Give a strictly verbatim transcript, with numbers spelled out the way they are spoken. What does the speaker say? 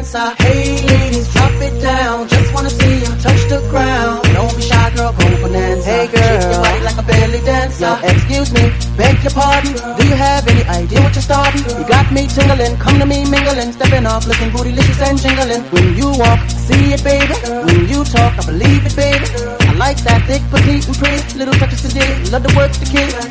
dancer. Hey ladies, drop it down. Just wanna see you touch the ground. Don't be shy, girl, go bonanza. Hey girl, shake your body like a belly dancer. Yo, excuse me, beg your pardon. Do you have any idea what you're starting? You got me tingling, come to me mingling, stepping off, looking bootylicious and jingling. When you walk, see it, baby. When you talk, I believe it, baby. I like that thick, petite, and pretty. Little touches today, love the work, the kid.